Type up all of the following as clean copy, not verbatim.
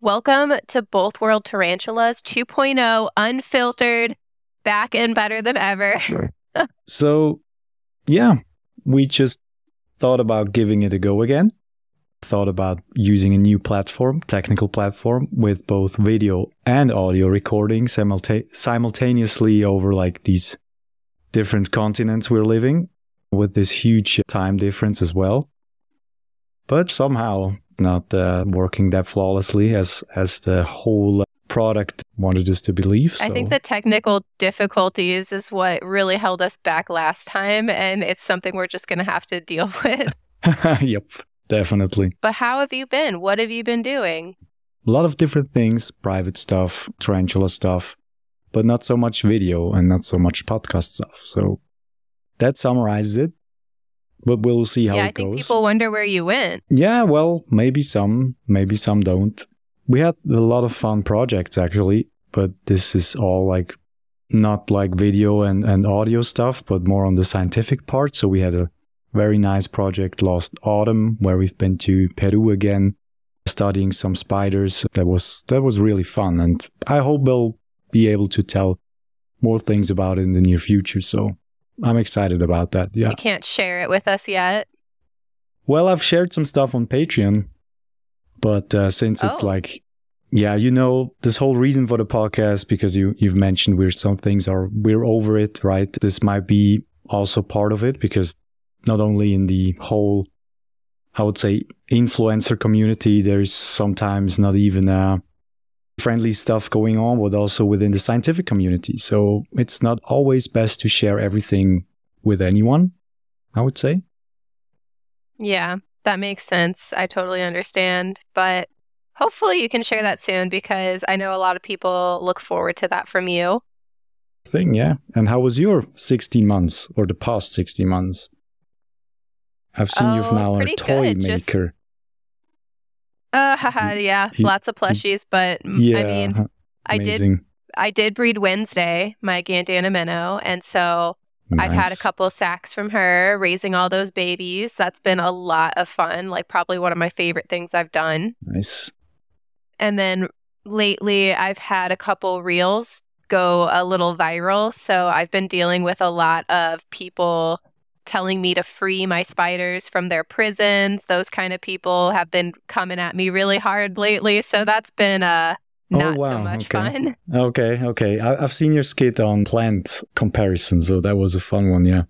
Welcome to Both World Tarantulas 2.0, unfiltered, back and better than ever. So, yeah, we just thought about giving it a go again. Thought about using a new platform, technical platform, with both video and audio recording simultaneously over like these different continents we're living, with this huge time difference as well. But somehow not working that flawlessly as the whole product wanted us to believe. So. I think the technical difficulties is what really held us back last time, and it's something we're just going to have to deal with. Yep, definitely. But how have you been? What have you been doing? A lot of different things, private stuff, tarantula stuff, but not so much video and not so much podcast stuff. So that summarizes it. But we'll see how it goes. Yeah, I think people wonder where you went. Yeah, well, maybe some don't. We had a lot of fun projects, actually, but this is all like not like video and audio stuff, but more on the scientific part. So we had a very nice project, Lost Autumn, where we've been to Peru again, studying some spiders. That was really fun, and I hope we'll be able to tell more things about it in the near future. So I'm excited about that. Yeah. You can't share it with us yet. Well, I've shared some stuff on Patreon, but since it's like, yeah, you know, this whole reason for the podcast, because you've mentioned we're over it, right? This might be also part of it, because not only in the whole, I would say, influencer community, there's sometimes not even friendly stuff going on, but also within the scientific community. So it's not always best to share everything with anyone, I would say. Yeah, that makes sense. I totally understand. But hopefully you can share that soon, because I know a lot of people look forward to that from you. Yeah. And how was your 16 months or the past 16 months? I've seen you've now a toy maker. Yeah, lots of plushies, but yeah, I mean, amazing. I did breed Wednesday, my Gandana minnow, and so nice. I've had a couple sacks from her, raising all those babies. That's been a lot of fun, like probably one of my favorite things I've done. Nice. And then lately, I've had a couple reels go a little viral, so I've been dealing with a lot of people telling me to free my spiders from their prisons. Those kind of people have been coming at me really hard lately. So that's been not so much fun. Okay. I've seen your skit on plant comparison. So that was a fun one, yeah.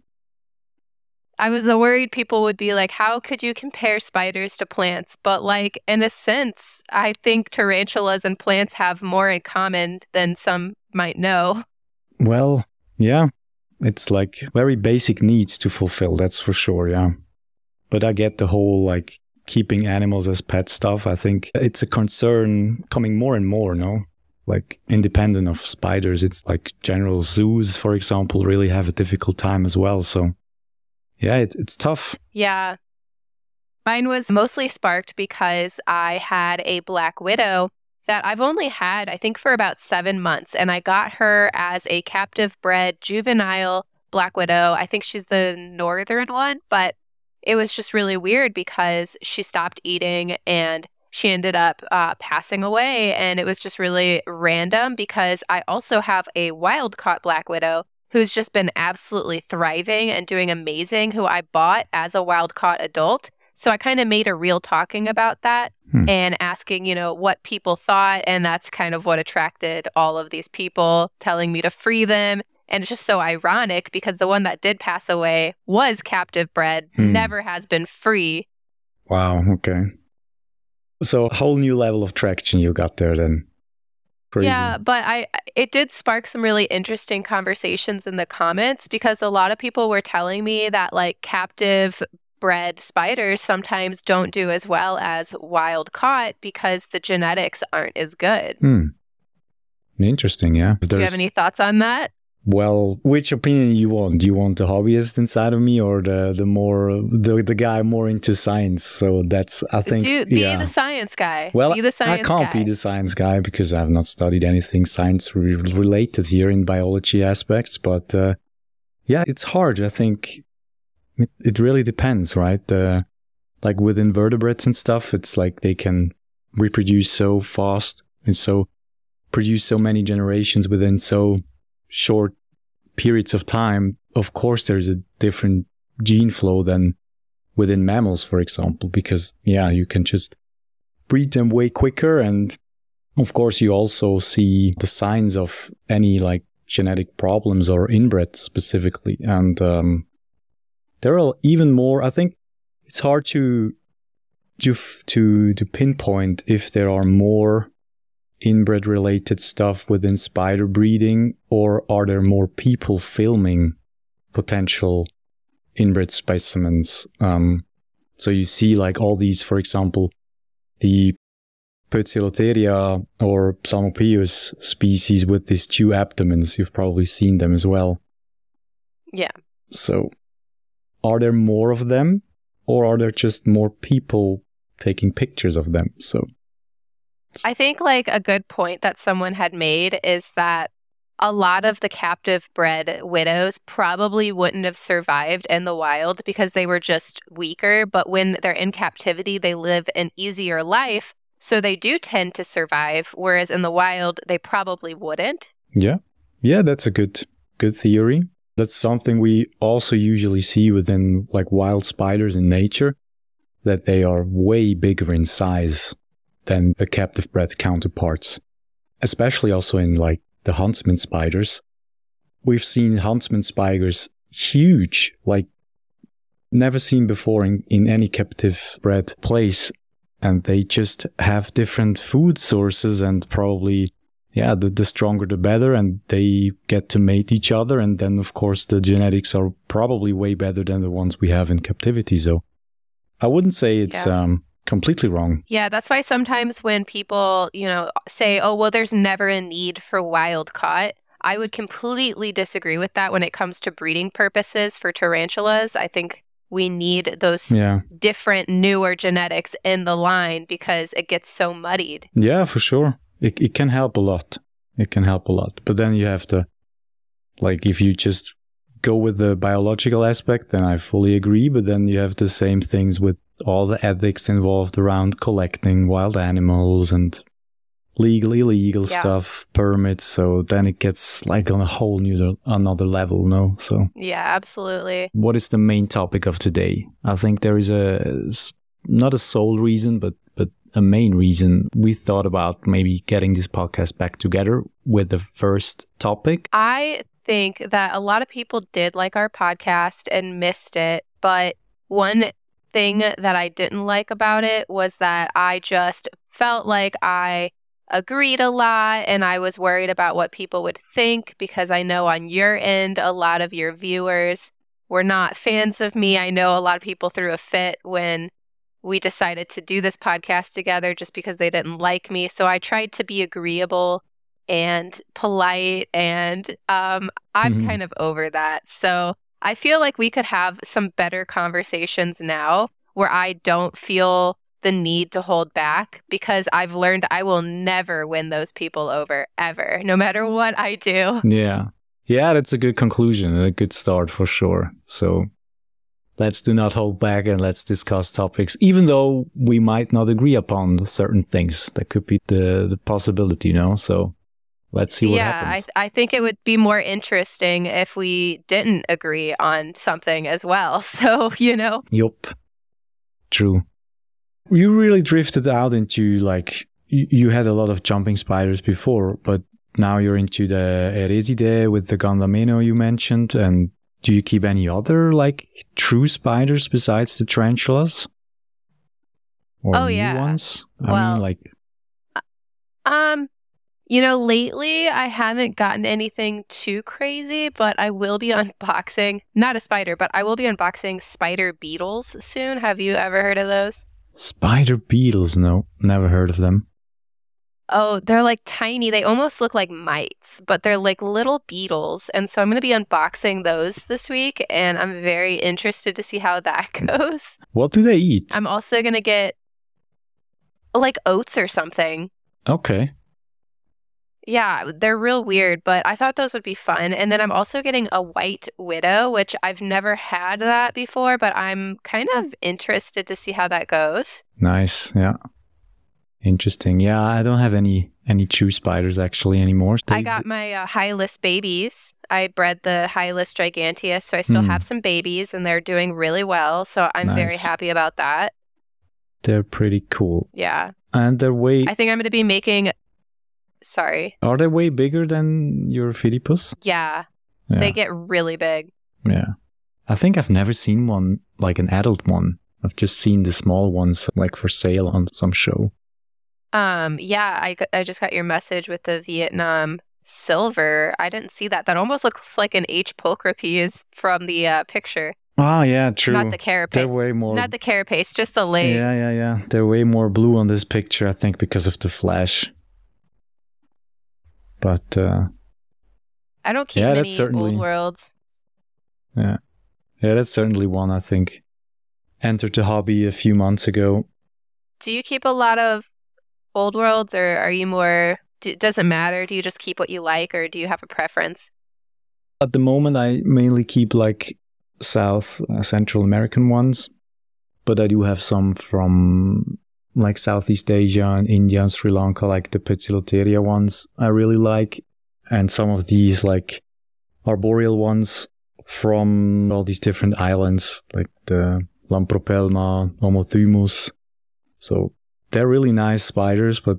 I was worried people would be like, how could you compare spiders to plants? But like, in a sense, I think tarantulas and plants have more in common than some might know. Well, yeah. It's like very basic needs to fulfill, that's for sure, yeah. But I get the whole like keeping animals as pet stuff. I think it's a concern coming more and more, no? Like independent of spiders, it's like general zoos, for example, really have a difficult time as well. So yeah, it's tough. Yeah. Mine was mostly sparked because I had a black widow that I've only had, I think, for about 7 months. And I got her as a captive bred juvenile black widow. I think she's the northern one, but it was just really weird because she stopped eating and she ended up passing away. And it was just really random because I also have a wild-caught black widow who's just been absolutely thriving and doing amazing, who I bought as a wild-caught adult. So I kind of made a reel talking about that and asking, what people thought. And that's kind of what attracted all of these people telling me to free them. And it's just so ironic because the one that did pass away was captive bred, never has been free. Wow. Okay. So a whole new level of traction you got there then. Crazy. Yeah, but it did spark some really interesting conversations in the comments because a lot of people were telling me that like captive bred spiders sometimes don't do as well as wild caught because the genetics aren't as good. Interesting, yeah. Do you have any thoughts on that? Well, which opinion you want? Do you want the hobbyist inside of me or the guy more into science? So that's, I think, be the science guy. Well, be the science I can't be the science guy because I have not studied anything science related here in biology aspects. But yeah, it's hard. I think it really depends, right? Like with invertebrates and stuff, it's like they can reproduce so fast and so produce so many generations within so short periods of time, of course there's a different gene flow than within mammals, for example, because you can just breed them way quicker. And of course you also see the signs of any like genetic problems or inbred specifically. And there are even more. I think it's hard to pinpoint if there are more inbred related stuff within spider breeding, or are there more people filming potential inbred specimens. So you see like all these, for example, the Poecilotheria or Psalmopoeus species with these two abdomens. You've probably seen them as well. Yeah. So are there more of them, or are there just more people taking pictures of them? So I think like a good point that someone had made is that a lot of the captive bred widows probably wouldn't have survived in the wild because they were just weaker. But when they're in captivity, they live an easier life. So they do tend to survive, whereas in the wild, they probably wouldn't. Yeah. Yeah, that's a good theory. That's something we also usually see within like wild spiders in nature, that they are way bigger in size than the captive bred counterparts, especially also in like the huntsman spiders. We've seen huntsman spiders huge, like never seen before in any captive bred place. And they just have different food sources, and probably, the stronger the better, and they get to mate each other. And then, of course, the genetics are probably way better than the ones we have in captivity. So I wouldn't say it's completely wrong. Yeah, that's why sometimes when people, say, oh, well, there's never a need for wild caught, I would completely disagree with that when it comes to breeding purposes for tarantulas. I think we need those different, newer genetics in the line because it gets so muddied. Yeah, for sure. It can help a lot. It can help a lot. But then you have to, like, if you just go with the biological aspect, then I fully agree. But then you have the same things with all the ethics involved around collecting wild animals and legal, illegal stuff, permits. So then it gets like on a whole another level, no? So yeah, absolutely. What is the main topic of today? I think there is not a sole reason, but a main reason we thought about maybe getting this podcast back together with the first topic. I think that a lot of people did like our podcast and missed it, but one thing that I didn't like about it was that I just felt like I agreed a lot, and I was worried about what people would think, because I know on your end, a lot of your viewers were not fans of me. I know a lot of people threw a fit when we decided to do this podcast together just because they didn't like me. So I tried to be agreeable and polite, and I'm kind of over that. So I feel like we could have some better conversations now where I don't feel the need to hold back, because I've learned I will never win those people over, ever, no matter what I do. Yeah, that's a good conclusion and a good start for sure. So let's do not hold back, and let's discuss topics, even though we might not agree upon certain things. That could be the possibility, So let's see what happens. I think it would be more interesting if we didn't agree on something as well. So, Yup. True. You really drifted out into, like, you had a lot of jumping spiders before, but now you're into the Eresidae with the Gandamino you mentioned. And do you keep any other, like, true spiders besides the tarantulas? Or new ones? Lately I haven't gotten anything too crazy, but I will be unboxing, not a spider, but I will be unboxing spider beetles soon. Have you ever heard of those? Spider beetles? No, never heard of them. Oh, they're like tiny. They almost look like mites, but they're like little beetles. And so I'm going to be unboxing those this week, and I'm very interested to see how that goes. What do they eat? I'm also going to get like oats or something. Okay. Yeah, they're real weird, but I thought those would be fun. And then I'm also getting a white widow, which I've never had that before, but I'm kind of interested to see how that goes. Nice, yeah. Interesting. Yeah, I don't have any true spiders actually anymore. I got my Hylas babies. I bred the Hylas giganteus, so I still have some babies, and they're doing really well. So I'm very happy about that. They're pretty cool. Yeah. And they're way... I think I'm going to be making... Sorry. Are they way bigger than your Phidippus? Yeah. They get really big. Yeah. I think I've never seen one, like an adult one. I've just seen the small ones, like for sale on some show. Yeah, I just got your message with the Vietnam silver. I didn't see that. That almost looks like an H. pulchripes from the picture. Oh, yeah, true. Not the carapace. They're way more... Not the carapace, just the legs. Yeah. They're way more blue on this picture, I think, because of the flash. But, I don't keep many old worlds. Yeah. Yeah, that's certainly one, I think. Entered the hobby a few months ago. Do you keep a lot of old worlds, or are you more... Does it matter? Do you just keep what you like, or do you have a preference? At the moment, I mainly keep, like, Central American ones. But I do have some from, like, Southeast Asia and India and Sri Lanka, like the Poecilotheria ones I really like. And some of these, like, arboreal ones from all these different islands, like the Lampropelma, Homothymus. So they're really nice spiders, but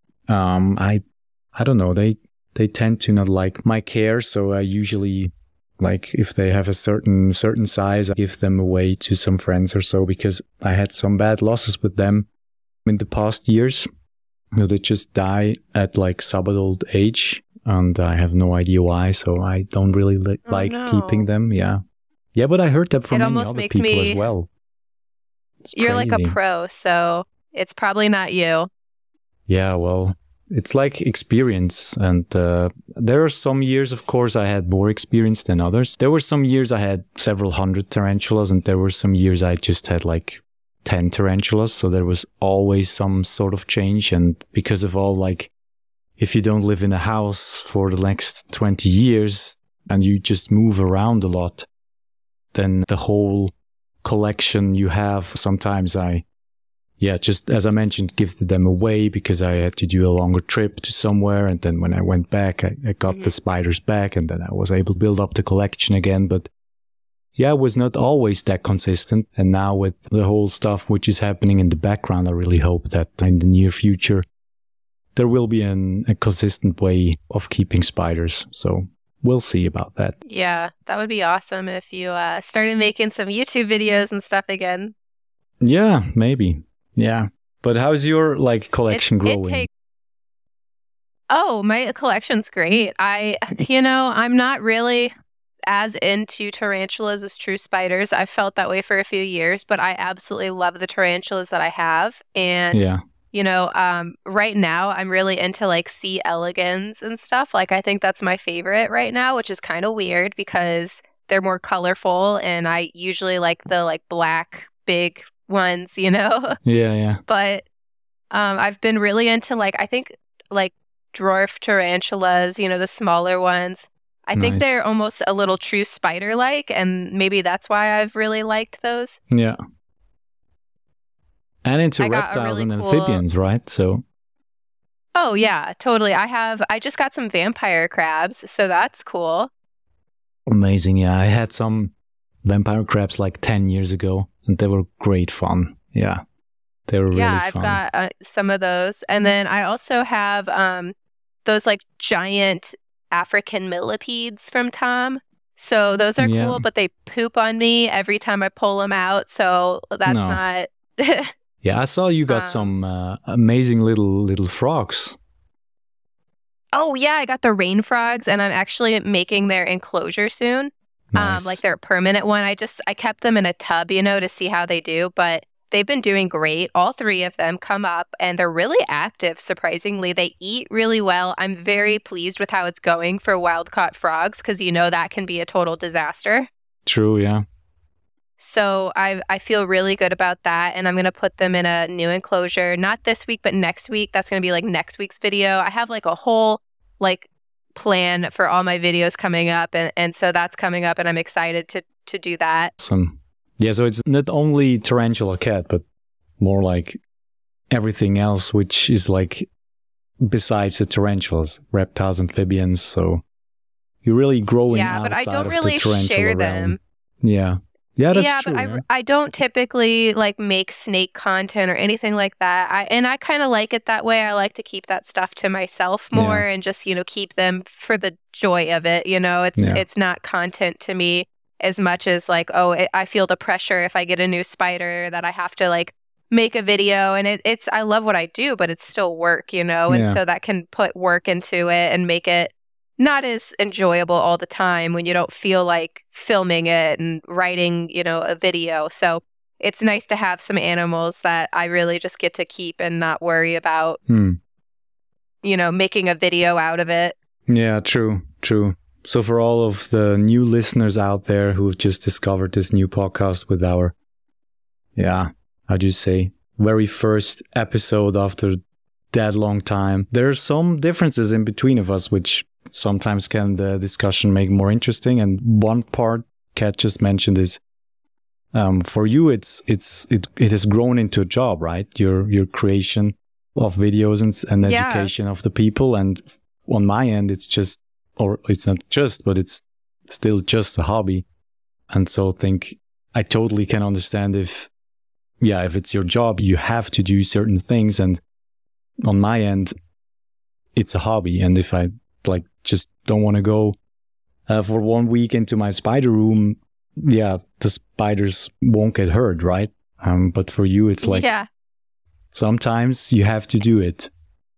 I don't know, they tend to not like my care, so I usually, like, if they have a certain size, I give them away to some friends or so, because I had some bad losses with them in the past years. You know, they just die at like subadult age, and I have no idea why, so I don't really like keeping them. Yeah, but I heard that from many other people as well. You're like a pro, so it's probably not you. Yeah, well, it's like experience, and there are some years, of course, I had more experience than others. There were some years I had several hundred tarantulas, and there were some years I just had like 10 tarantulas, so there was always some sort of change. And because of all, like, if you don't live in a house for the next 20 years and you just move around a lot, then the whole collection you have, sometimes just as I mentioned, give them away because I had to do a longer trip to somewhere. And then when I went back, I got the spiders back, and then I was able to build up the collection again. But yeah, it was not always that consistent. And now with the whole stuff which is happening in the background, I really hope that in the near future, there will be a consistent way of keeping spiders. So we'll see about that. Yeah, that would be awesome if you started making some YouTube videos and stuff again. Yeah, maybe. Yeah. But how's your collection growing? Oh, my collection's great. I'm not really as into tarantulas as true spiders. I've felt that way for a few years, but I absolutely love the tarantulas that I have. And right now I'm really into like C. elegans and stuff. Like, I think that's my favorite right now, which is kind of weird because they're more colorful, and I usually like the black big ones, Yeah. But I've been really into I think dwarf tarantulas, the smaller ones. I think they're almost a little true spider-like, and maybe that's why I've really liked those. Yeah. And into reptiles and amphibians, right? So. Oh, yeah, totally. I just got some vampire crabs, so that's cool. Amazing, yeah. I had some vampire crabs 10 years ago, and they were great fun. Yeah, they were really fun. Yeah, I've got some of those. And then I also have those giant African millipedes from Tom. So those are cool, but they poop on me every time I pull them out. So that's not... Yeah, I saw you got some amazing little frogs. Oh, yeah, I got the rain frogs, and I'm actually making their enclosure soon. Nice. Their permanent one. I kept them in a tub, to see how they do, but they've been doing great. All three of them come up, and they're really active, surprisingly. They eat really well. I'm very pleased with how it's going for wild-caught frogs, because that can be a total disaster. True, yeah. So I feel really good about that, and I'm going to put them in a new enclosure, not this week, but next week. That's going to be next week's video. I have a whole plan for all my videos coming up, and so that's coming up, and I'm excited to do that. Awesome. Yeah, so it's not only tarantula cat, but more everything else, which is like besides the tarantulas, reptiles, amphibians. So you're really growing outside but I don't of really the tarantula share realm. them. Yeah, that's true. But I don't typically like make snake content or anything like that. I kind of like it that way. I like to keep that stuff to myself more and just, keep them for the joy of it. It's not content to me as much as like, I feel the pressure if I get a new spider that I have to like make a video, and it's I love what I do, but it's still work, and so that can put work into it and make it not as enjoyable all the time when you don't feel like filming it and writing, a video. So it's nice to have some animals that I really just get to keep and not worry about, making a video out of it. Yeah, true. So for all of the new listeners out there who've just discovered this new podcast with our, how do you say, very first episode after that long time, there are some differences in between of us, which sometimes can the discussion make more interesting. And one part Kat just mentioned is for you it has grown into a job, right? Your creation of videos and education of the people. And on my end it's just, or it's not just, but it's still just a hobby. And so I totally can understand if it's your job, you have to do certain things. And on my end it's a hobby, and if I just don't want to go for 1 week into my spider room, the spiders won't get hurt, right? But for you, it's like sometimes you have to do it.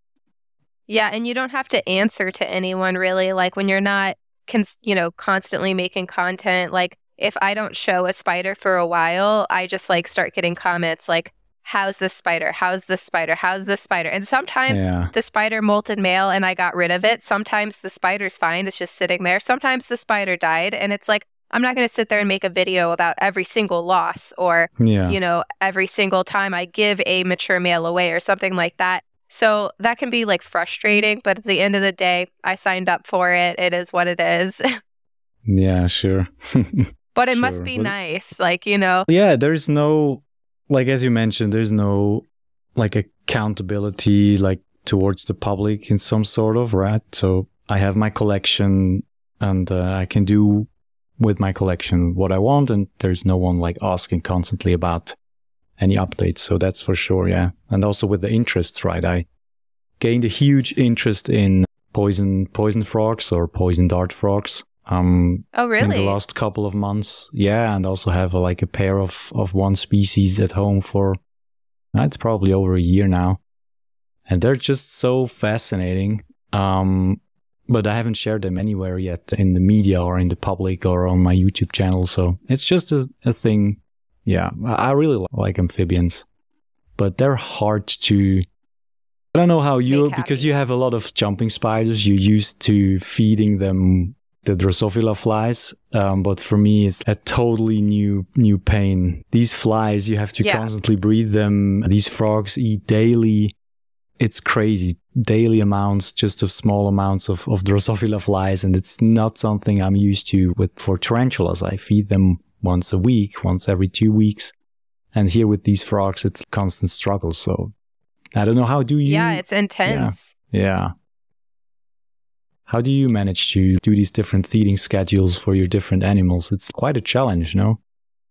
Yeah, and you don't have to answer to anyone really. Like when you're not, constantly making content. Like if I don't show a spider for a while, I just like start getting comments like, how's this spider? How's this spider? How's this spider? And sometimes the spider molted male and I got rid of it. Sometimes the spider's fine. It's just sitting there. Sometimes the spider died. And it's like, I'm not going to sit there and make a video about every single loss or, every single time I give a mature male away or something like that. So that can be like frustrating. But at the end of the day, I signed up for it. It is what it is. Yeah, sure. But it must be nice. Like, Yeah, there's no... Like, as you mentioned, there's no, like, accountability, like, towards the public in some sort of, right? So I have my collection and I can do with my collection what I want, and there's no one, like, asking constantly about any updates. So that's for sure, yeah. And also with the interests, right? I gained a huge interest in poison frogs or poison dart frogs. Oh, really? In the last couple of months. Yeah, and also have a pair of one species at home for, it's probably over a year now. And they're just so fascinating. But I haven't shared them anywhere yet in the media or in the public or on my YouTube channel. So it's just a thing. Yeah, I really like amphibians. But they're hard to... I don't know how because you have a lot of jumping spiders, you're used to feeding them the Drosophila flies, but for me it's a totally new pain. These flies, you have to constantly breed them. These frogs eat daily. It's crazy. Daily amounts, just of small amounts of Drosophila flies, and it's not something I'm used to for tarantulas. I feed them once a week, once every 2 weeks. And here with these frogs, it's a constant struggle. So I don't know, how do you... Yeah, it's intense. Yeah. How do you manage to do these different feeding schedules for your different animals? It's quite a challenge, no?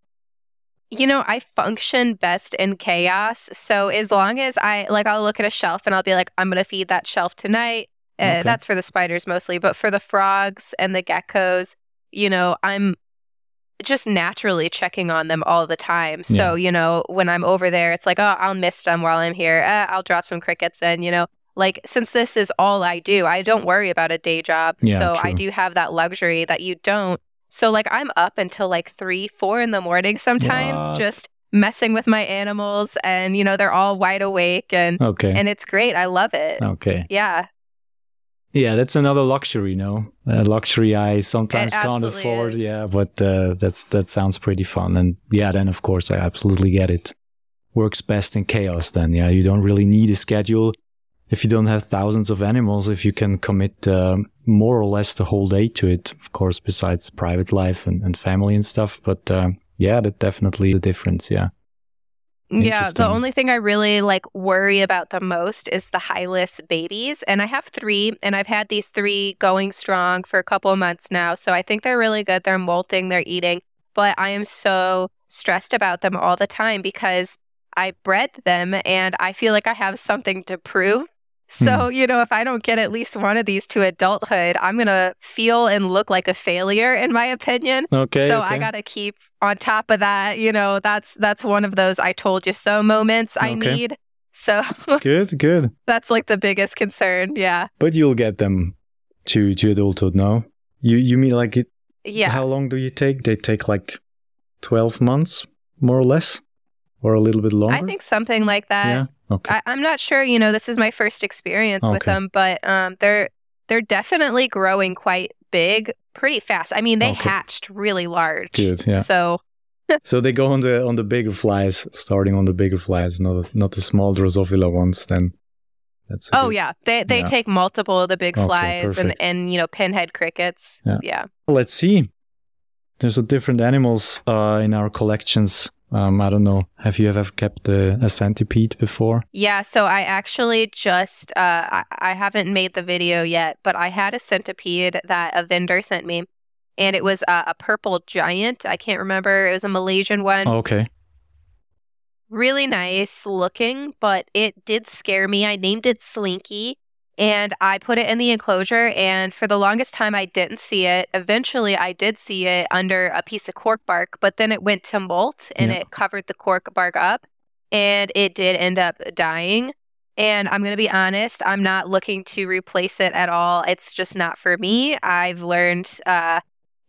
I function best in chaos. So as long as I'll look at a shelf and I'll be like, I'm going to feed that shelf tonight. Okay. That's for the spiders mostly. But for the frogs and the geckos, I'm just naturally checking on them all the time. So, when I'm over there, it's like, oh, I'll mist them while I'm here. I'll drop some crickets in, Like, since this is all I do, I don't worry about a day job. So true. I do have that luxury that you don't. So, I'm up until 3, 4 in the morning sometimes, just messing with my animals. And, they're all wide awake. And it's great. I love it. Okay. Yeah. Yeah, that's another luxury, a luxury I sometimes can't afford. Is. Yeah, but that sounds pretty fun. And yeah, then, of course, I absolutely get it. Works best in chaos then. Yeah, you don't really need a schedule. If you don't have thousands of animals, if you can commit more or less the whole day to it, of course, besides private life and family and stuff. But that definitely the difference, yeah. Yeah, the only thing I really worry about the most is the Hylas babies. And I have 3, and I've had these 3 going strong for a couple of months now. So I think they're really good. They're molting, they're eating. But I am so stressed about them all the time because I bred them and I feel like I have something to prove. So, if I don't get at least one of these to adulthood, I'm going to feel and look like a failure, in my opinion. Okay. I got to keep on top of that. That's one of those I told you so moments I need. So good. That's the biggest concern. Yeah. But you'll get them to adulthood now. You mean it? Yeah. How long do you take? They take 12 months, more or less, or a little bit longer? I think something like that. Yeah. Okay. I'm not sure, this is my first experience with them, but they're definitely growing quite big pretty fast. I mean, they hatched really large. Good, yeah. So they go on the bigger flies, starting on the bigger flies, not the small Drosophila ones then. That's they take multiple of the big flies and pinhead crickets. Yeah. Let's see. There's different animals in our collections. I don't know. Have you ever kept a centipede before? Yeah, so I actually just, I haven't made the video yet, but I had a centipede that a vendor sent me, and it was a purple giant. I can't remember. It was a Malaysian one. Oh, okay. Really nice looking, but it did scare me. I named it Slinky. And I put it in the enclosure, and for the longest time, I didn't see it. Eventually, I did see it under a piece of cork bark, but then it went to molt, and it covered the cork bark up, and it did end up dying. And I'm going to be honest, I'm not looking to replace it at all. It's just not for me. I've learned, I'm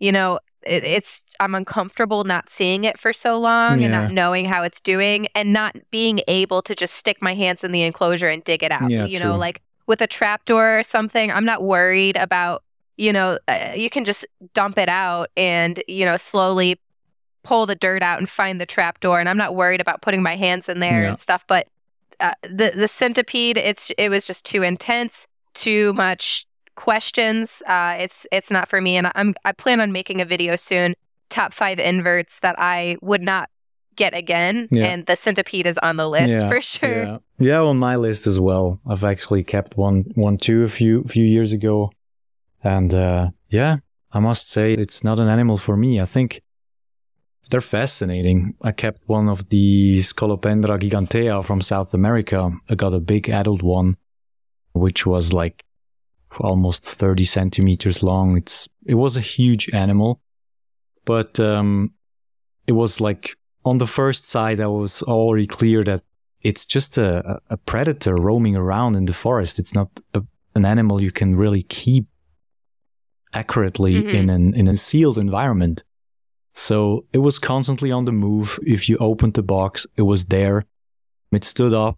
uncomfortable not seeing it for so long and not knowing how it's doing and not being able to just stick my hands in the enclosure and dig it out, with a trapdoor or something, I'm not worried about, you can just dump it out and, slowly pull the dirt out and find the trapdoor. And I'm not worried about putting my hands in there and stuff. But the centipede, it was just too intense, too much questions. It's not for me. And I plan on making a video soon, top 5 inverts that I would not get again, and the centipede is on the list for sure. Yeah, on my list as well. I've actually kept one too a few years ago, and I must say it's not an animal for me. I think they're fascinating. I kept one of the Scolopendra gigantea from South America. I got a big adult one, which was almost 30 centimeters long. It was a huge animal, but it was on the first sight, I was already clear that it's just a predator roaming around in the forest. It's not an animal you can really keep accurately in a sealed environment. So it was constantly on the move. If you opened the box, it was there. It stood up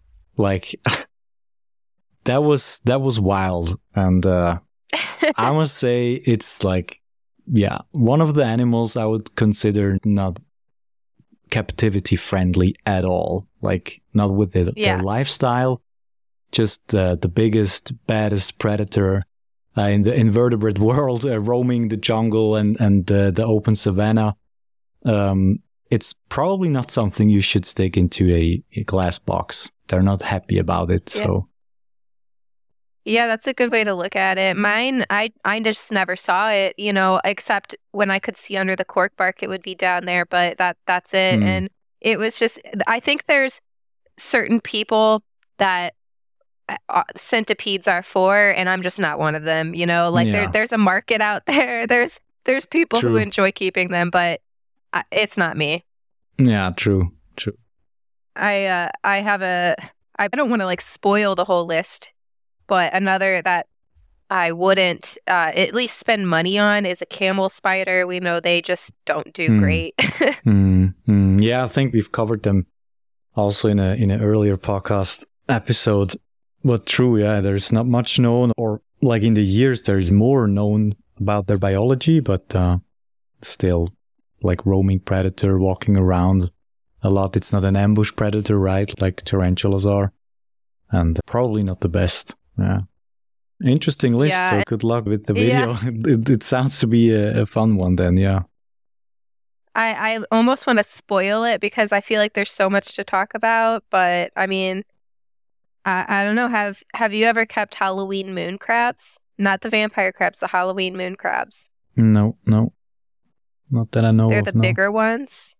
that was wild. And I must say it's one of the animals I would consider not captivity friendly at all, not with their lifestyle, just the biggest, baddest predator in the invertebrate world, roaming the jungle and the open savanna. It's probably not something you should stick into a glass box. They're not happy about it. So yeah, that's a good way to look at it. Mine, I just never saw it, except when I could see under the cork bark, it would be down there, but that's it. And it was just, I think there's certain people that centipedes are for, and I'm just not one of them, there's a market out there. There's people who enjoy keeping them, but it's not me. Yeah, true. I don't want to spoil the whole list, but another that I wouldn't at least spend money on is a camel spider. We know they just don't do great. Yeah, I think we've covered them also in an earlier podcast episode. But true, yeah, there's not much known, or in the years there is more known about their biology, but still roaming predator walking around a lot. It's not an ambush predator, right? Like tarantulas are, and probably not the best. Yeah. Interesting list. So good luck with the video. It sounds to be a fun one then. Yeah. I almost want to spoil it because I feel like there's so much to talk about. But I mean, I don't know. Have you ever kept Halloween moon crabs? Not the vampire crabs, the Halloween moon crabs. No, not that I know They're of. the bigger ones.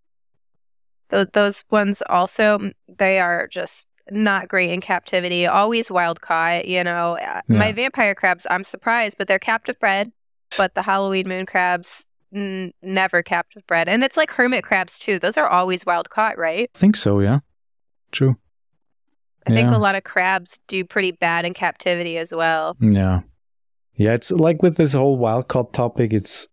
Those ones also, they are just not great in captivity. Always wild caught, you know. My vampire crabs, I'm surprised, but they're captive bred. But the Halloween moon crabs, never captive bred. And it's like hermit crabs too. Those are always wild caught, right? I think so, yeah. True. I think a lot of crabs do pretty bad in captivity as well. Yeah. Yeah, it's like with this whole wild caught topic, it's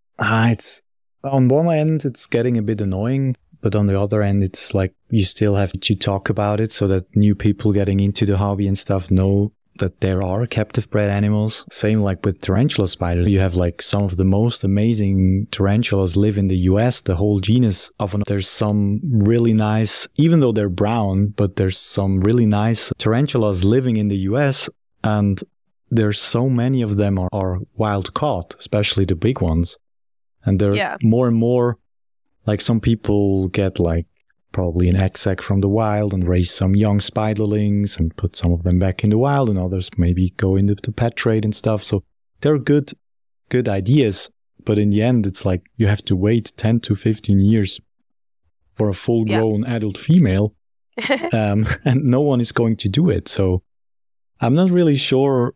on one end, it's getting a bit annoying. But on the other end, it's like you still have to talk about it so that new people getting into the hobby and stuff know that there are captive bred animals. Same like with tarantula spiders. You have like some of the most amazing tarantulas live in the US, the whole genus of them. There's some really nice, even though they're brown, but there's some really nice tarantulas living in the US. And there's so many of them are wild caught, especially the big ones. And they're more and more. Like some people get like probably an egg sac from the wild and raise some young spiderlings and put some of them back in the wild, and others maybe go into the pet trade and stuff. So they're good ideas, but in the end, it's like you have to wait 10 to 15 years for a full-grown adult female, and no one is going to do it. So I'm not really sure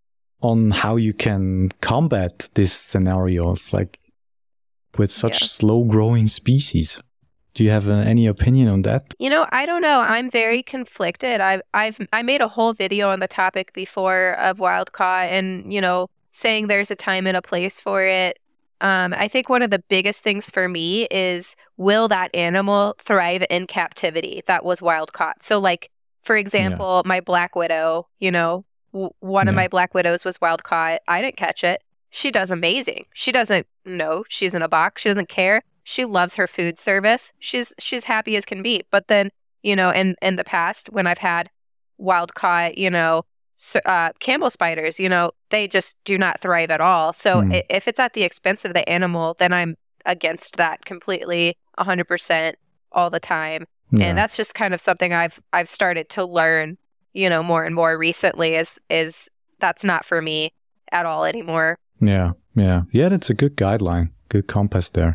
on how you can combat this scenario. It's like with such slow-growing species. Do you have any opinion on that? You know, I don't know. I'm very conflicted. I made a whole video on the topic before of wild caught, and you know, saying there's a time and a place for it. I think one of the biggest things for me is, will that animal thrive in captivity that was wild caught? So, like for example, my black widow. You know, one of my black widows was wild caught. I didn't catch it. She does amazing. She doesn't know she's in a box. She doesn't care. She loves her food service. She's happy as can be. But then, you know, in the past, when I've had wild caught, you know, camel spiders, you know, they just do not thrive at all. So if it's at the expense of the animal, then I'm against that completely, 100% all the time. Yeah. And that's just kind of something I've started to learn, you know, more and more recently is that's not for me at all anymore. Yeah, that's a good guideline, good compass there.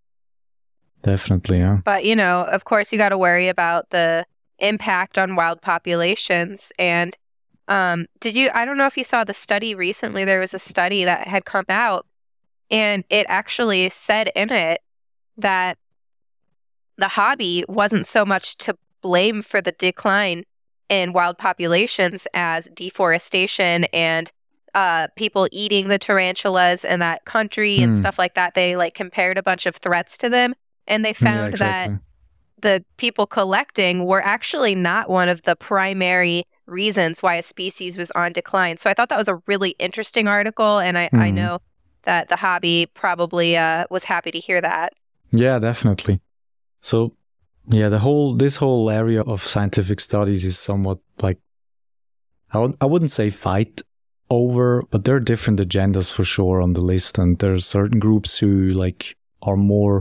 Definitely, yeah. But, you know, of course, you got to worry about the impact on wild populations. And I don't know if you saw the study recently, there was a study that had come out, and it actually said in it that the hobby wasn't so much to blame for the decline in wild populations as deforestation and people eating the tarantulas in that country and stuff like that. They like compared a bunch of threats to them, and they found that the people collecting were actually not one of the primary reasons why a species was on decline. So I thought that was a really interesting article, and I know that the hobby probably was happy to hear that. Yeah, definitely. So yeah, this whole area of scientific studies is somewhat like, I wouldn't say fight over, but there are different agendas for sure on the list, and there are certain groups who like are more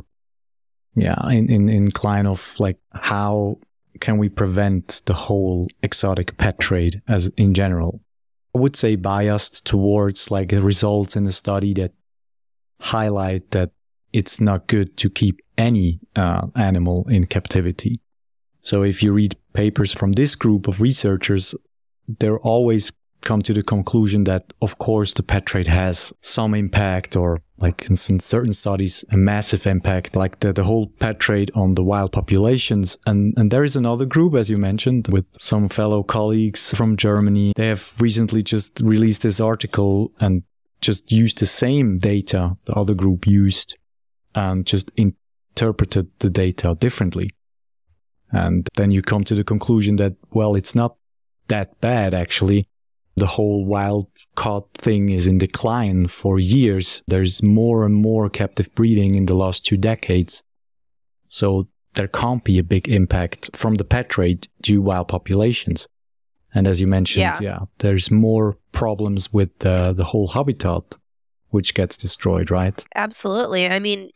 inclined of like, how can we prevent the whole exotic pet trade as in general. I would say biased towards like results in the study that highlight that it's not good to keep any animal in captivity. So if you read papers from this group of researchers, they're always come to the conclusion that, of course, the pet trade has some impact, or like in certain studies, a massive impact, like the whole pet trade on the wild populations. And there is another group, as you mentioned, with some fellow colleagues from Germany. They have recently just released this article and just used the same data the other group used and just interpreted the data differently. And then you come to the conclusion that, well, it's not that bad, actually. The whole wild caught thing is in decline for years. There's more and more captive breeding in the last 2 decades. So there can't be a big impact from the pet trade to wild populations. And as you mentioned, there's more problems with the whole habitat, which gets destroyed, right? Absolutely. I mean,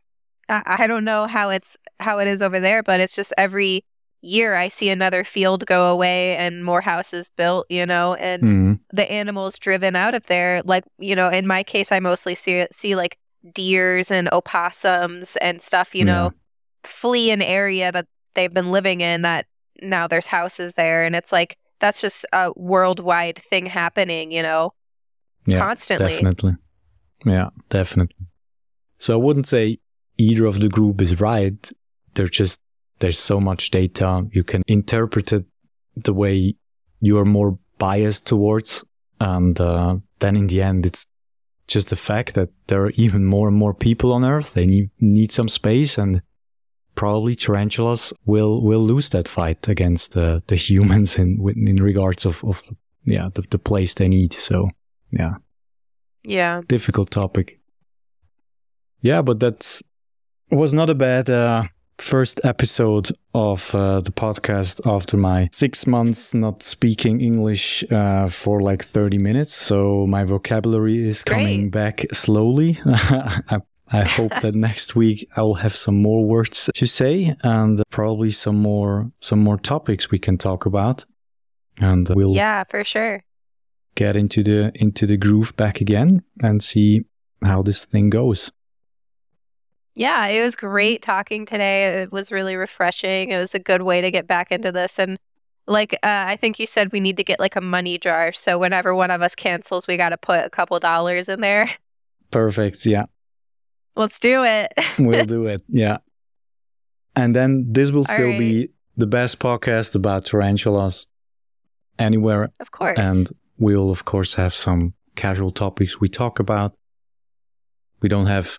I don't know how it is over there, but it's just every year I see another field go away and more houses built, and the animals driven out of there. Like, in my case, I mostly see like deers and opossums and stuff, flee an area that they've been living in that now there's houses there. And it's like, that's just a worldwide thing happening, constantly. Definitely. Yeah, definitely. So I wouldn't say either of the group is right. There's so much data. You can interpret it the way you are more biased towards. And then in the end, it's just the fact that there are even more and more people on Earth. They need some space, and probably tarantulas will lose that fight against the humans in regards of the place they need. So, yeah. Yeah. Difficult topic. Yeah, but that was not a bad first episode of the podcast after my 6 months not speaking English for like 30 minutes. So my vocabulary is coming back slowly. I hope that next week I will have some more words to say, and probably some more topics we can talk about. And we'll for sure get into the groove back again and see how this thing goes. Yeah, it was great talking today. It was really refreshing. It was a good way to get back into this. And like, I think you said we need to get like a money jar. So whenever one of us cancels, we got to put a couple dollars in there. Perfect. Yeah. Let's do it. We'll do it. Yeah. And then this will still be the best podcast about tarantulas anywhere. Of course. And we'll, of course, have some casual topics we talk about. We don't have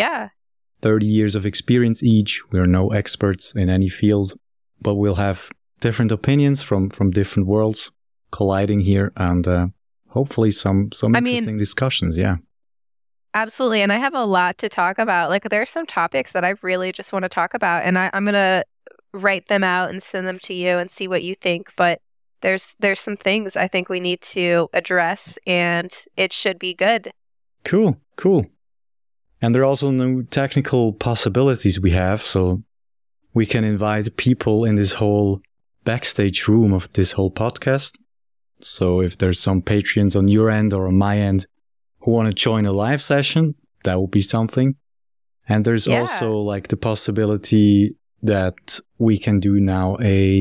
30 years of experience each. We're no experts in any field, but we'll have different opinions from different worlds colliding here, and hopefully some interesting discussions. Yeah. Absolutely. And I have a lot to talk about. Like, there are some topics that I really just want to talk about, and I'm going to write them out and send them to you and see what you think. But there's some things I think we need to address, and it should be good. Cool. And there are also new technical possibilities we have, so we can invite people in this whole backstage room of this whole podcast. So if there's some Patreons on your end or on my end who want to join a live session, that would be something. And there's also like the possibility that we can do now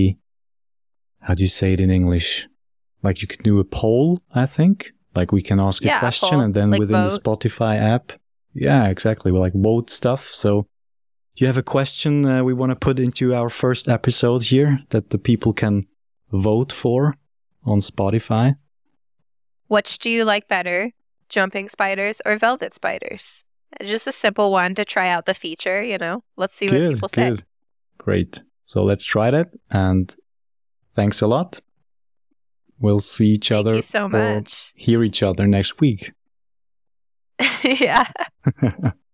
how do you say it in English? Like you can do a poll, I think. Like we can ask a question and then like within the Spotify app. Yeah, exactly. We like vote stuff. So you have a question we want to put into our first episode here that the people can vote for on Spotify. Which do you like better, jumping spiders or velvet spiders? Just a simple one to try out the feature, Let's see what people say. Great. So let's try that. And thanks a lot. We'll see each other. Thank you so much. Hear each other next week. Yeah.